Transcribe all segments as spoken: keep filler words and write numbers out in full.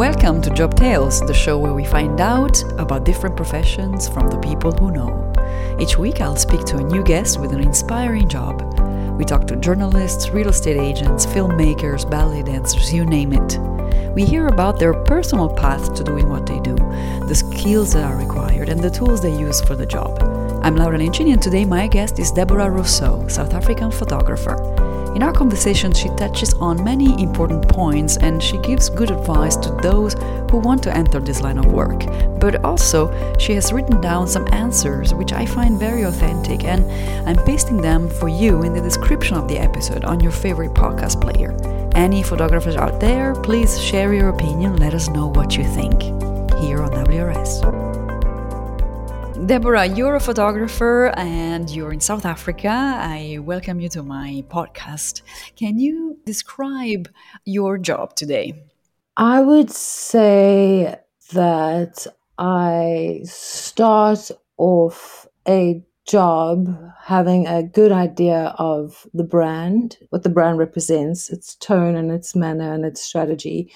Welcome to Job Tales, the show where we find out about different professions from the people who know. Each week I'll speak to a new guest with an inspiring job. We talk to journalists, real estate agents, filmmakers, ballet dancers, you name it. We hear about their personal path to doing what they do, the skills that are required, and the tools they use for the job. I'm Laura Lencini, and today my guest is Deborah Rousseau, South African photographer. In our conversation, she touches on many important points and she gives good advice to those who want to enter this line of work. But also, she has written down some answers which I find very authentic, and I'm pasting them for you in the description of the episode on your favorite podcast player. Any photographers out there, please share your opinion, let us know what you think here on W R S. Deborah, you're a photographer and you're in South Africa. I welcome you to my podcast. Can you describe your job today? I would say that I start off a job having a good idea of the brand, what the brand represents, its tone and its manner and its strategy.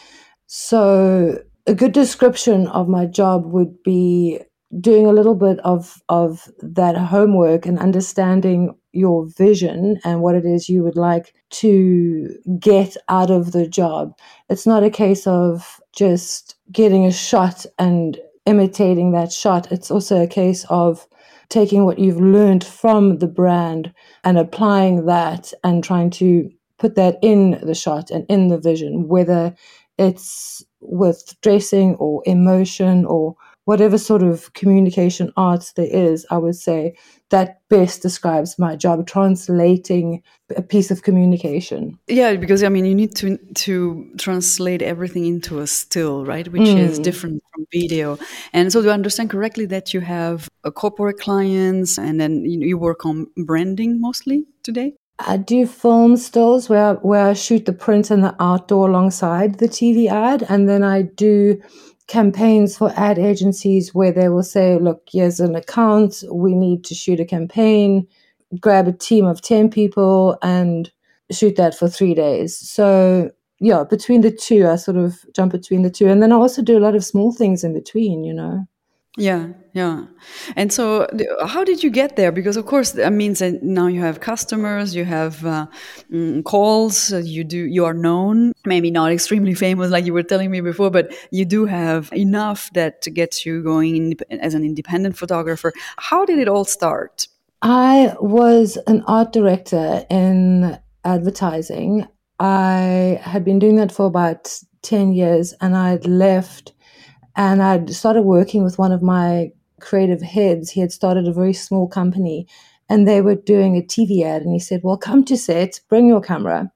So a good description of my job would be doing a little bit of, of that homework and understanding your vision and what it is you would like to get out of the job. It's not a case of just getting a shot and imitating that shot. It's also a case of taking what you've learned from the brand and applying that and trying to put that in the shot and in the vision, whether it's with dressing or emotion or whatever sort of communication arts there is. I would say that best describes my job, translating a piece of communication. Yeah, because I mean, you need to to translate everything into a still, right? Which mm. is different from video. And so, do I understand correctly that you have a corporate clients, and then you, you work on branding mostly today? I do film stills where where I shoot the print and the outdoor alongside the T V ad, and then I do campaigns for ad agencies where they will say, look, here's an account, we need to shoot a campaign, grab a team of ten people and shoot that for three days. So yeah, between the two, I sort of jump between the two. And then I also do a lot of small things in between, you know. Yeah, yeah. And so how did you get there? Because of course that means that now you have customers, you have uh, mm, calls, uh, you do, you are known, maybe not extremely famous like you were telling me before, but you do have enough that gets you going in, as an independent photographer. How did it all start? I was an art director in advertising. I had been doing that for about ten years and I'd left. And I started working with one of my creative heads. He had started a very small company and they were doing a T V ad. And he said, well, come to set, bring your camera.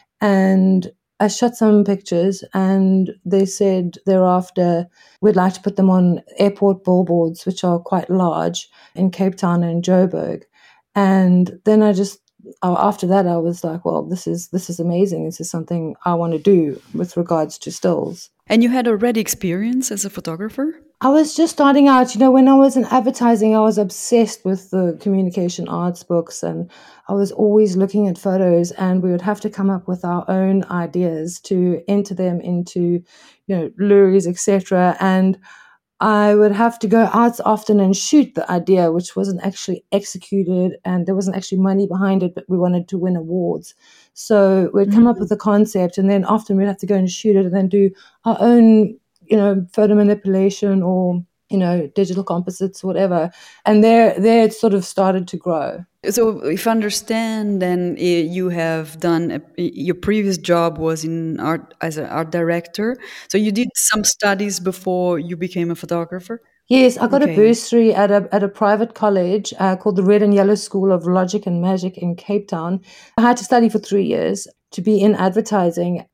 And I shot some pictures and they said thereafter, we'd like to put them on airport billboards, which are quite large in Cape Town and Joburg. And then I just, after that, I was like, well, this is this is amazing. This is something I want to do with regards to stills. And you had already experience as a photographer? I was just starting out. You know, when I was in advertising, I was obsessed with the communication arts books and I was always looking at photos and we would have to come up with our own ideas to enter them into, you know, lures, et cetera. And I would have to go out often and shoot the idea, which wasn't actually executed and there wasn't actually money behind it, but we wanted to win awards. So we'd come mm-hmm. up with a concept and then often we'd have to go and shoot it and then do our own, you know, photo manipulation or, you know, digital composites, whatever. And there, there it sort of started to grow. So if I understand, then you have done, a, your previous job was in art as an art director. So you did some studies before you became a photographer? Yes, I got okay. a bursary at a at a private college uh, called the Red and Yellow School of Logic and Magic in Cape Town. I had to study for three years to be in advertising.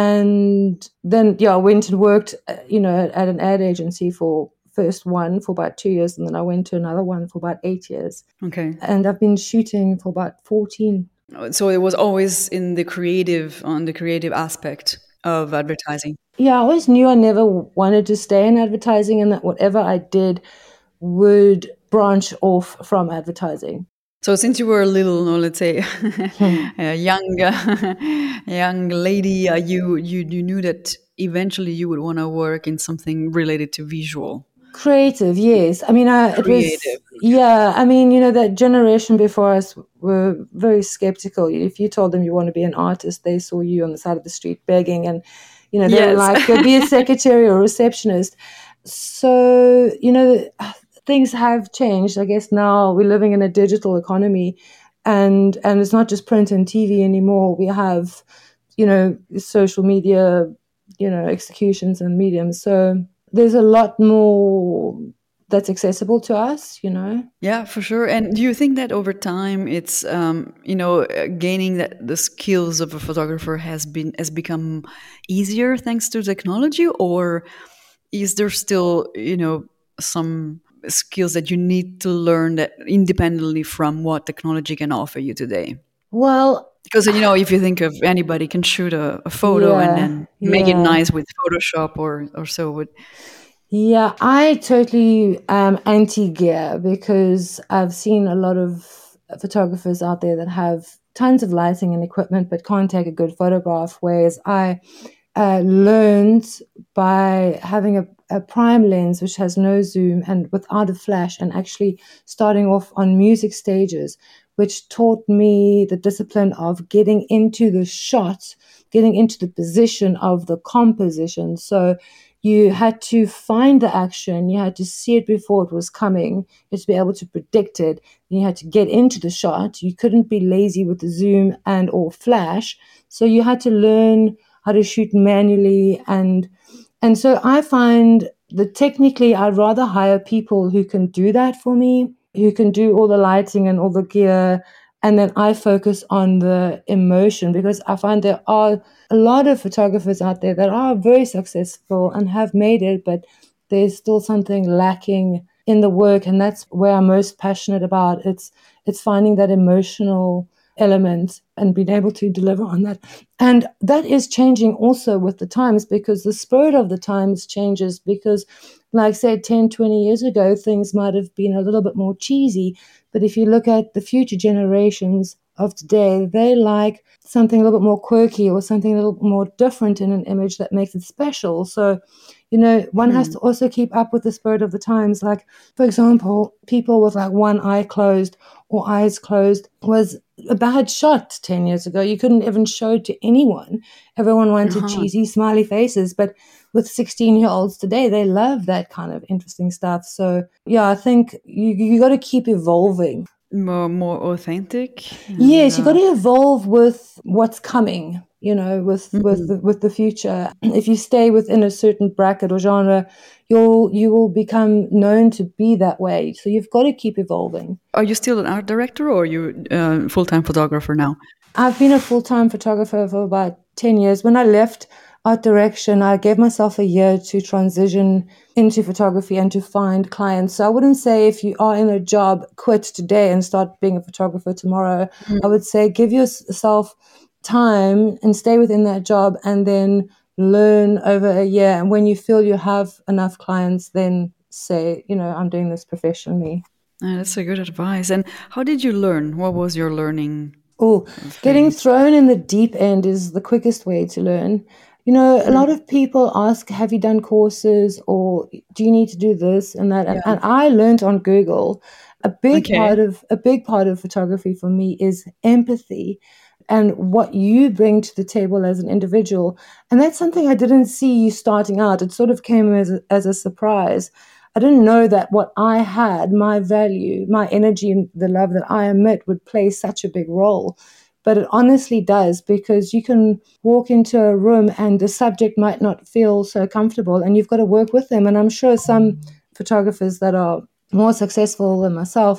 And then, yeah, I went and worked, uh, you know, at an ad agency for first one for about two years, and then I went to another one for about eight years. Okay. And I've been shooting for about fourteen. So it was always in the creative, on the creative aspect of advertising. Yeah, I always knew I never wanted to stay in advertising and that whatever I did would branch off from advertising. So since you were a little, no, let's say, a young, uh, young lady, uh, you, you you knew that eventually you would want to work in something related to visual. Creative, yes. I mean, I, it was, Creative. yeah. I mean, you know, that generation before us were very skeptical. If you told them you want to be an artist, they saw you on the side of the street begging, and, you know, they were Yes. like, go be a secretary or receptionist. So, you know, things have changed. I guess now we're living in a digital economy, and and it's not just print and T V anymore. We have, you know, social media, you know, executions and mediums. So there's a lot more that's accessible to us, you know. Yeah, for sure. And do you think that over time, it's um, you know, uh, gaining that the skills of a photographer has been has become easier thanks to technology, or is there still, you know, some skills that you need to learn that independently from what technology can offer you today? Well, Because, you know, if you think of anybody can shoot a, a photo and yeah, then make it yeah. nice with Photoshop or or so. Would Yeah, I totally am anti gear because I've seen a lot of photographers out there that have tons of lighting and equipment but can't take a good photograph. Whereas I uh, learned by having a, a prime lens which has no zoom and without a flash, and actually starting off on music stages, which taught me the discipline of getting into the shot, getting into the position of the composition. So you had to find the action, you had to see it before it was coming, you had to be able to predict it, you had to get into the shot. You couldn't be lazy with the zoom and or flash. So you had to learn how to shoot manually, and and so I find that technically I'd rather hire people who can do that for me, who can do all the lighting and all the gear, and then I focus on the emotion, because I find there are a lot of photographers out there that are very successful and have made it, but there's still something lacking in the work, and that's where I'm most passionate about. It's it's finding that emotional element and being able to deliver on that. And that is changing also with the times, because the spirit of the times changes. Because, like, say, ten, twenty years ago, things might have been a little bit more cheesy. But if you look at the future generations of today, they like something a little bit more quirky or something a little bit more different in an image that makes it special. So, you know, one has hmm. to also keep up with the spirit of the times. Like, for example, people with like one eye closed or eyes closed was a bad shot ten years ago. You couldn't even show it to anyone. Everyone wanted Uh-huh. cheesy, smiley faces. But with sixteen year olds today, they love that kind of interesting stuff. So, yeah, I think you, you got to keep evolving. More more authentic and Yes, you got uh, to evolve with what's coming, you know, with with mhm. the, with the future. If you stay within a certain bracket or genre, you'll you will become known to be that way. So you've got to keep evolving. Are you still an art director, or are you uh, full time photographer now? I've been a full-time photographer for about ten years. When I left art direction, I gave myself a year to transition into photography and to find clients. So I wouldn't say if you are in a job, quit today and start being a photographer tomorrow. I Mm. would say give yourself time and stay within that job, and then learn over a year. And when you feel you have enough clients, then say, you know, I'm doing this professionally. Uh, that's a good advice. And how did you learn? What was your learning Oh, getting phase? thrown in the deep end is the quickest way to learn. You know, a lot Mm. of people ask, have you done courses, or do you need to do this and that? And, Yeah. and I learned on Google. A big Okay. part of a big part of photography for me is empathy and what you bring to the table as an individual. And that's something I didn't see you starting out. It sort of came as a, as a surprise. I didn't know that what I had, my value, my energy, and the love that I emit would play such a big role. But it honestly does, because you can walk into a room and the subject might not feel so comfortable, and you've got to work with them. And I'm sure some photographers that are more successful than myself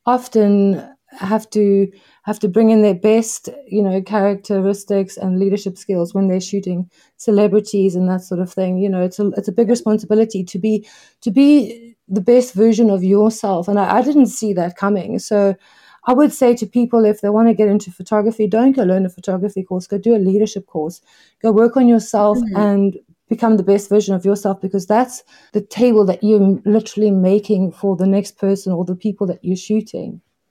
often have to have to bring in their best, you know, characteristics and leadership skills when they're shooting celebrities and that sort of thing. You know, it's a it's a big responsibility to be to be the best version of yourself. And I, I didn't see that coming. So I would say to people, if they want to get into photography, don't go learn a photography course, go do a leadership course, go work on yourself Mm. and become the best version of yourself, because that's the table that you're literally making for the next person or the people that you're shooting.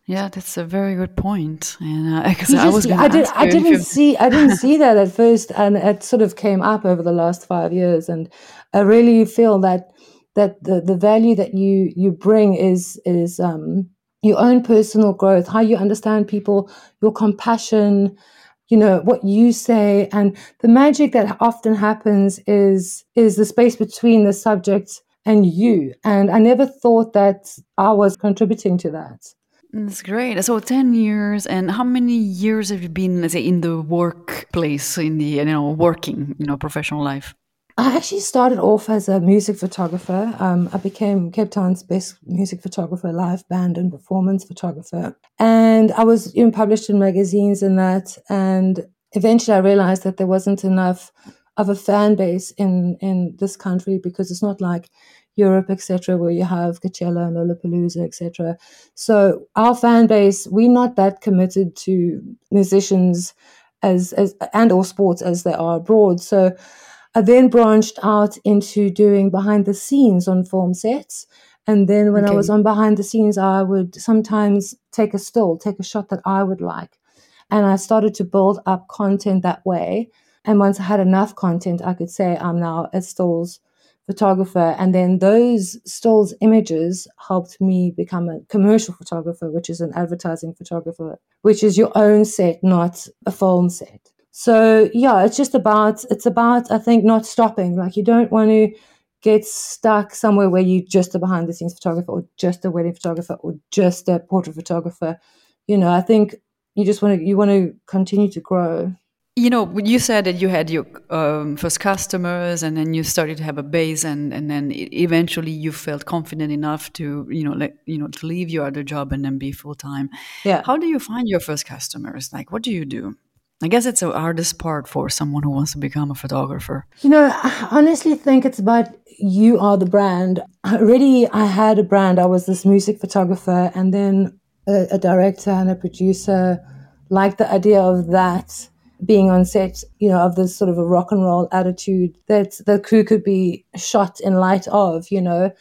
Yeah, that's a very good point. And because You I just, was going I to did, ask I you if didn't you. see, I didn't see that at first, and it sort of came up over the last five years. And I really feel that that the the value that you you bring is is um, your own personal growth, how you understand people, your compassion, you know what you say, and the magic that often happens is is the space between the subject and you. And I never thought that I was contributing to that. That's great. So ten years, and how many years have you been, let's say, in the workplace, in the, you know, working, you know, professional life? I actually started off as a music photographer. Um, I became Cape Town's best music photographer, live band and performance photographer. And I was, you know, published in magazines and that. And eventually I realized that there wasn't enough of a fan base in, in this country, because it's not like Europe, et cetera, where you have Coachella and Lollapalooza, et cetera. So our fan base, we're not that committed to musicians as, as and or sports as they are abroad. So I then branched out into doing behind the scenes on film sets. And then when I was Okay. on behind the scenes, I would sometimes take a still, take a shot that I would like. And I started to build up content that way. And once I had enough content, I could say I'm now a stills photographer. And then those stills images helped me become a commercial photographer, which is an advertising photographer, which is your own set, not a film set. So yeah, it's just about, it's about, I think, not stopping. Like, you don't want to get stuck somewhere where you just a behind the scenes photographer, or just a wedding photographer, or just a portrait photographer. You know, I think you just want to, you want to continue to grow. You know, you said that you had your um, first customers, and then you started to have a base, and, and then e- eventually you felt confident enough to, you know, let, you know, to leave your other job and then be full time. Yeah. How do you find your first customers? Like, what do you do? I guess it's the hardest part for someone who wants to become a photographer. You know, I honestly think it's about, you are the brand. Already, I had a brand. I was this music photographer, and then a, a director and a producer liked the idea of that being on set, you know, of this sort of a rock and roll attitude that the crew could be shot in light of, you know.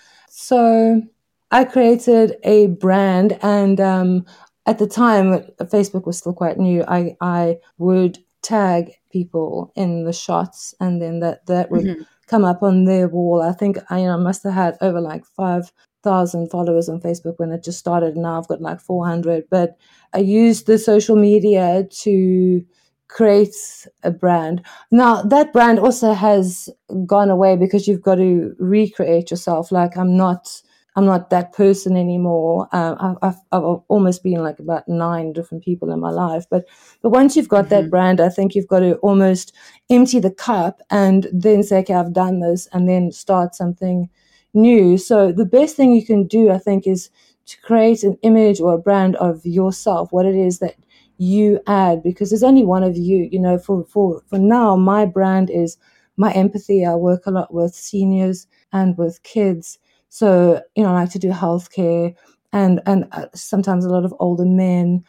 So I created a brand, and um, at the time, Facebook was still quite new. I, I would tag people in the shots, and then that, that would Mhm. come up on their wall. I think I, you know, must have had over like five thousand followers on Facebook when it just started. Now I've got like four hundred. But I used the social media to create a brand. Now that brand also has gone away, because you've got to recreate yourself. Like, I'm not I'm not that person anymore. Um, I've, I've, I've almost been like about nine different people in my life. But but once you've got that Mhm. brand, I think you've got to almost empty the cup and then say, okay, I've done this, and then start something new. So the best thing you can do, I think, is to create an image or a brand of yourself, what it is that you add, because there's only one of you. You know, for for for now, my brand is my empathy. I work a lot with seniors and with kids. So, you know, I like to do healthcare, and and uh, sometimes a lot of older men.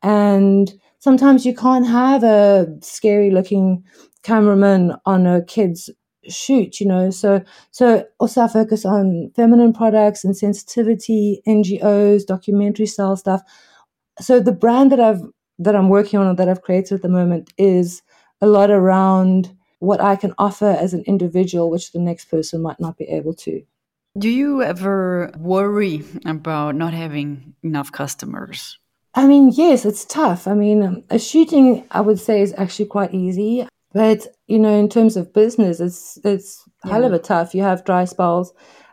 And sometimes you can't have a scary looking cameraman on a kid's shoot, you know. So so also I focus on feminine products and sensitivity, N G Os, documentary style stuff. So the brand that I've that I'm working on, or that I've created at the moment, is a lot around what I can offer as an individual, which the next person might not be able to. Do you ever worry about not having enough customers? I mean, yes, it's tough. I mean, um, a shooting, I would say, is actually quite easy, but you know, in terms of business, it's it's hell Yeah. of a tough. You have dry spells.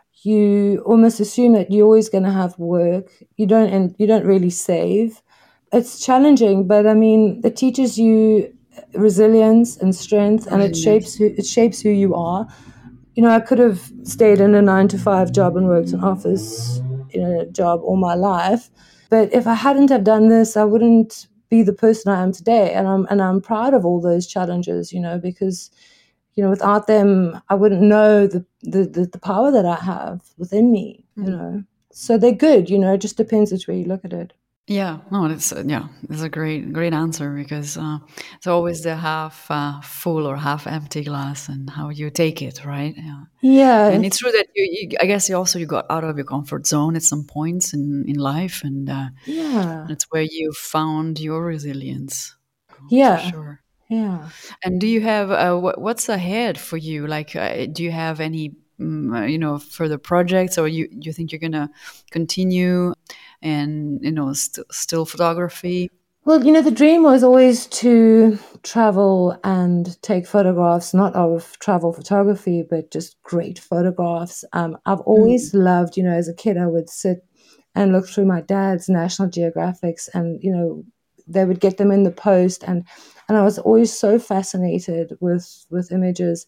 You almost assume that you're always going to have work. You don't, and you don't really save. It's challenging, but I mean, it teaches you resilience and strength, and it shapes Resilience. who it shapes who you are. You know, I could have stayed in a nine to five job and worked in office in a job all my life. But if I hadn't have done this, I wouldn't be the person I am today. And I'm and I'm proud of all those challenges, you know, because, you know, without them, I wouldn't know the the, the, the power that I have within me, you Mm. know. So they're good, you know, it just depends which way you look at it. Yeah, no, it's uh, yeah, it's a great great answer because uh, it's always the half uh, full or half empty glass and how you take it, right? Yeah. Yeah, And it's true that you, you I guess you also you got out of your comfort zone at some points in in life, and uh, yeah, that's where you found your resilience, oh, for yeah, sure. yeah. And do you have uh, what, what's ahead for you? Like, uh, do you have any, mm, uh, you know, further projects, or you you think you're gonna continue, and you know, st- still photography? Well, you know, the dream was always to travel and take photographs, not of travel photography, but just great photographs. Um, I've Mm. always loved, you know, as a kid, I would sit and look through my dad's National Geographics, and you know, they would get them in the post, and and I was always so fascinated with with images.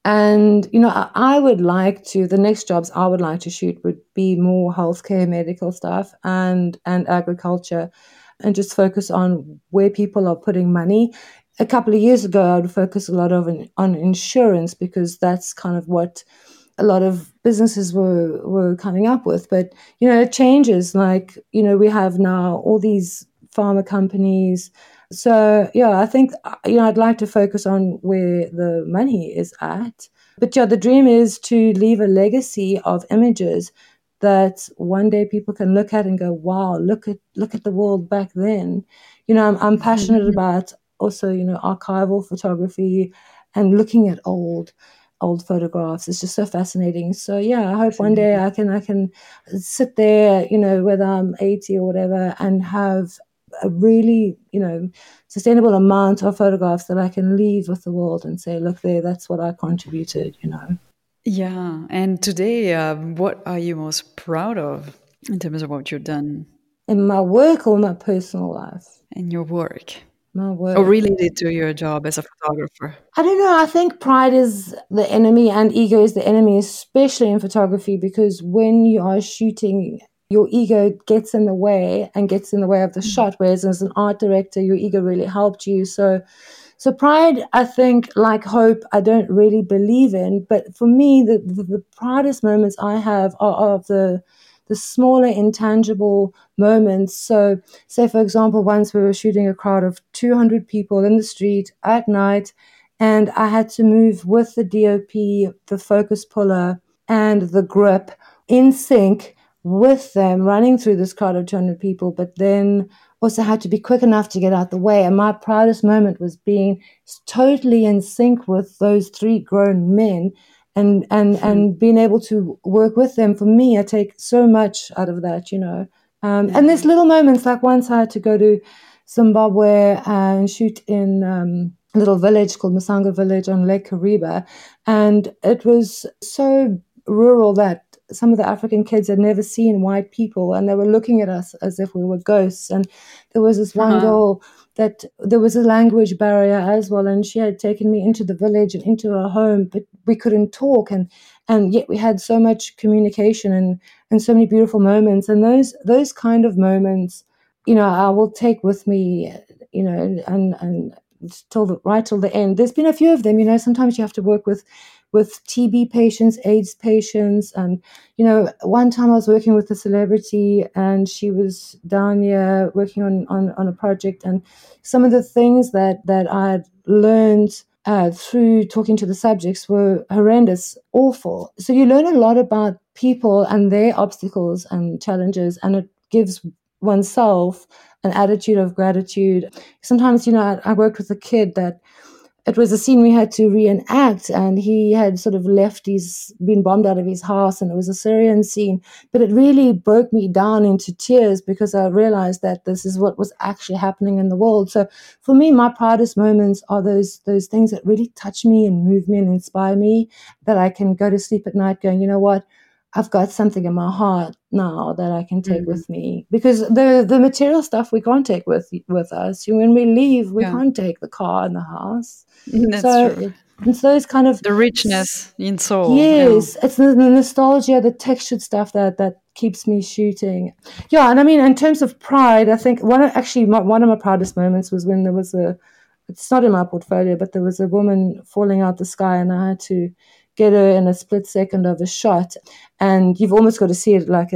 And you know, I, I would like to. The next jobs I would like to shoot would be more healthcare, medical stuff, and and agriculture, and just focus on where people are putting money. A couple of years ago, I would focus a lot of on insurance because that's kind of what a lot of businesses were were coming up with. But you know, it changes. Like you know, we have now all these pharma companies. So yeah, I think you know I'd like to focus on where the money is at. But yeah, the dream is to leave a legacy of images that one day people can look at and go, "Wow, look at look at the world back then." You know, I'm, I'm passionate about also you know archival photography and looking at old old photographs. It's just so fascinating. So yeah, I hope one day I can I can sit there, you know, whether I'm eighty or whatever, and have a really, you know, sustainable amount of photographs that I can leave with the world and say, look there, that's what I contributed, you know. Yeah. And today, uh, what are you most proud of in terms of what you've done In my work or my personal life? in your work, My or work. related to your job as a photographer? I don't know. I think pride is the enemy and ego is the enemy, especially in photography, because when you are shooting, your ego gets in the way and gets in the way of the Mhm. shot. Whereas as an art director, your ego really helped you. So, so pride, I think, like hope, I don't really believe in. But for me, the the, the proudest moments I have are of the the smaller, intangible moments. So, say for example, once we were shooting a crowd of two hundred people in the street at night, and I had to move with the D O P, the focus puller, and the grip in sync with them running through this crowd of two hundred people, but then also had to be quick enough to get out the way. And my proudest moment was being totally in sync with those three grown men and and Hmm. and being able to work with them. For me, I take so much out of that, you know. Um, and there's Yeah. little moments like once I had to go to Zimbabwe and shoot in um, a little village called Masanga Village on Lake Kariba. And it was so rural that some of the African kids had never seen white people and they were looking at us as if we were ghosts. And there was this one girl that there was a language barrier as well, and she had taken me into the village and into her home, but we couldn't talk, and and yet we had so much communication and and so many beautiful moments. And those those kind of moments, you know, I will take with me, you know, and and till the right till the end. There's been a few of them, you know. Sometimes you have to work with with T B patients, AIDS patients, and you know, one time I was working with a celebrity, and she was down here working on on, on a project, and some of the things that that I had learned uh, through talking to the subjects were horrendous, awful. So you learn a lot about people and their obstacles and challenges, and it gives oneself an attitude of gratitude. Sometimes, you know, I, I worked with a kid that it was a scene we had to reenact, and he had sort of left his been bombed out of his house, and it was a Syrian scene, but it really broke me down into tears because I realized that this is what was actually happening in the world. So for me, my proudest moments are those those things that really touch me and move me and inspire me, that I can go to sleep at night going, you know what, I've got something in my heart now that I can take Mm. with me, because the the material stuff we can't take with with us. When we leave, we Yeah. can't take the car and the house. That's So true. it's those kind of, The richness in soul. Yeah. yes, it's the, the nostalgia, the textured stuff that that keeps me shooting. Yeah, and I mean, in terms of pride, I think one of, actually my, one of my proudest moments was when there was a. It's not in my portfolio, but there was a woman falling out the sky, and I had to get her in a split second of a shot. And you've almost got to see it like as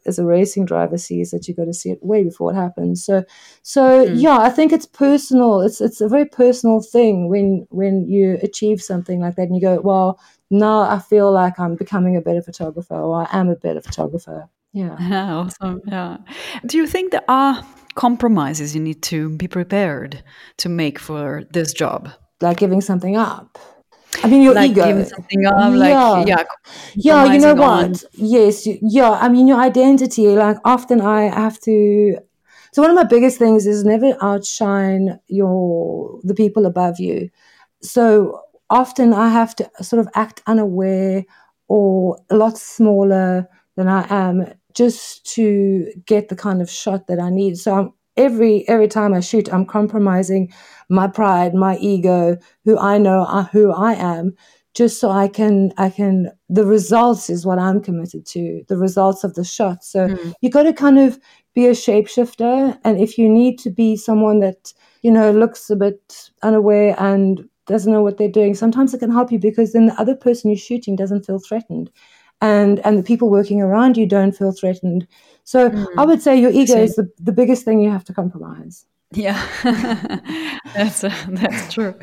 as a racing driver sees it, you got to see it way before it happens. So, so Mm. yeah, I think it's personal. It's it's a very personal thing when when you achieve something like that and you go, well, now I feel like I'm becoming a better photographer, or I am a better photographer. Yeah. Yeah, awesome. Yeah. Do you think there are compromises you need to be prepared to make for this job? Like giving something up. I mean, your Like giving ego. something up, like, Yeah. yeah, Yeah, you know compromising on. what? Yes, you, yeah. I mean, your identity. Like often I have to. So one of my biggest things is never outshine your the people above you. So often I have to sort of act unaware or a lot smaller than I am just to get the kind of shot that I need. So I'm, every every time I shoot, I'm compromising my pride, my ego, who I know, uh, who I am, just so I can I can. The results is what I'm committed to. The results of the shot. So Mm. you got to kind of be a shapeshifter, and if you need to be someone that you know looks a bit unaware and doesn't know what they're doing, sometimes it can help you because then the other person you're shooting doesn't feel threatened, and and the people working around you don't feel threatened. So Mm. I would say your ego See. is the, the biggest thing you have to compromise. Yeah, that's uh, that's true.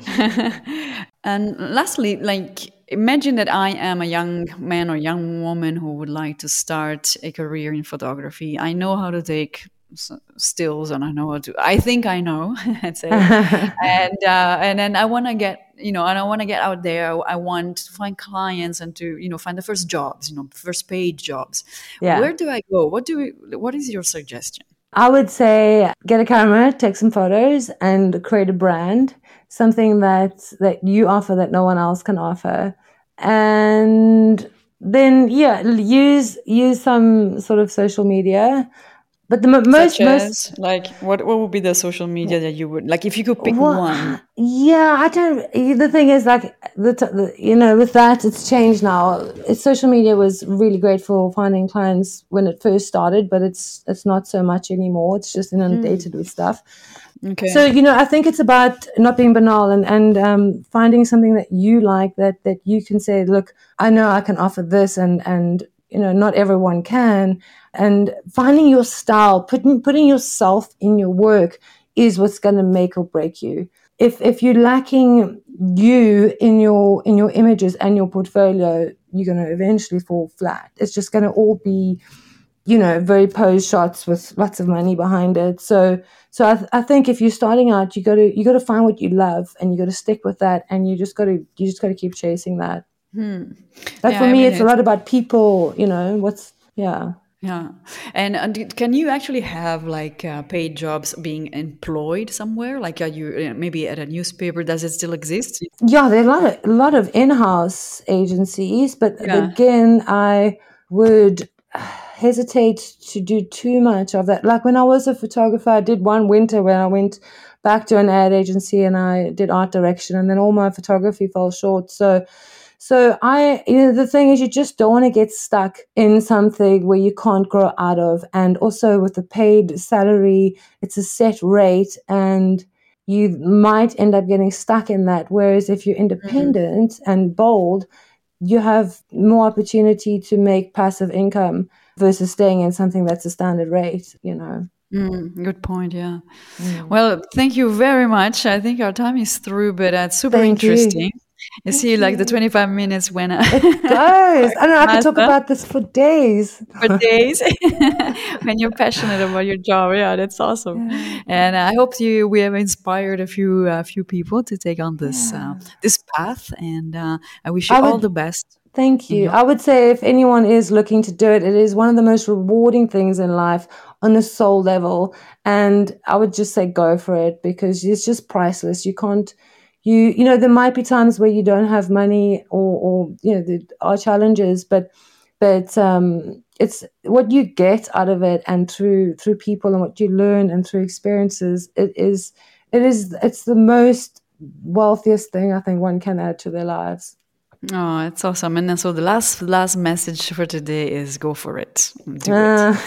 And lastly, like imagine that I am a young man or young woman who would like to start a career in photography. I know how to take s- stills, and I know how to. I think I know, let's say, and uh, and then I want to get you know, and I want to get out there. I want to find clients and to you know find the first jobs, you know, first paid jobs. Yeah. Where do I go? What do we, what is your suggestion? I would say get a camera, take some photos, and create a brand, something that that you offer that no one else can offer, and then yeah, use use some sort of social media. But the mo- Such most most as, like, what what would be the social media that you would like if you could pick Well, one? yeah, I don't. The thing is, like the, t- the you know, with that, it's changed now. It's, social media was really great for finding clients when it first started, but it's it's not so much anymore. It's just inundated with stuff. So Okay. you know, I think it's about not being banal and and um, finding something that you like that that you can say, look, I know I can offer this, and and you know, not everyone can, and finding your style, putting putting yourself in your work is what's going to make or break you. If if you're lacking you in your in your images and your portfolio, you're going to eventually fall flat. It's just going to all be, you know, very posed shots with lots of money behind it. So so I, th- I think if you're starting out, you got to you got to find what you love and you got to stick with that, and you just got to you just got to keep chasing that. Hmm. Like Yeah, for I me, mean it's a it's lot about people. You know, what's yeah. yeah. And, and d- can you actually have like uh, paid jobs being employed somewhere? Like, are you uh, maybe at a newspaper? Does it still exist? Yeah, there are a lot of a lot of in-house agencies, but Yeah. again, I would hesitate to do too much of that. Like when I was a photographer, I did one winter when I went back to an ad agency and I did art direction, and then all my photography fell short. So, so I, you know, the thing is, you just don't want to get stuck in something where you can't grow out of. And also with the paid salary, it's a set rate, and you might end up getting stuck in that. Whereas if you're Mm. independent and bold, you have more opportunity to make passive income versus staying in something that's a standard rate, you know. Mm, good point. Yeah. Mm. Well, thank you very much. I think our time is through, but uh, it's super Thank you. interesting. You see, Thank like the you. twenty-five minutes when I It goes. I know I could talk master about this for days. for days when you're passionate about your job. Yeah, that's awesome. Yeah. And I hope you we have inspired a few a few people to take on this uh, Yeah. this path. And uh, I wish you I all would the best thank in you. your. I would say if anyone is looking to do it, it is one of the most rewarding things in life on the soul level. And I would just say go for it because it's just priceless. You can't you you know, there might be times where you don't have money or or you know, there are challenges, but but um it's what you get out of it and through through people and what you learn and through experiences, it is it is it's the most wealthiest thing I think one can add to their lives. Oh, it's awesome. And then so the last last message for today is go for it. Do it. Uh,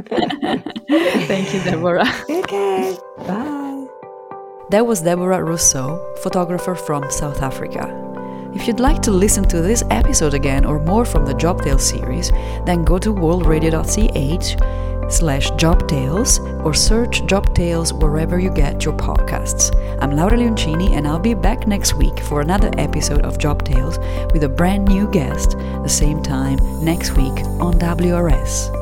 Thank you, Deborah. okay. Bye. That was Deborah Rousseau, photographer from South Africa. If you'd like to listen to this episode again or more from the Job Tales series, then go to worldradio dot c h slash Job Tales or search Job Tales wherever you get your podcasts. I'm Laura Leoncini and I'll be back next week for another episode of Job Tales with a brand new guest, the same time next week on W R S.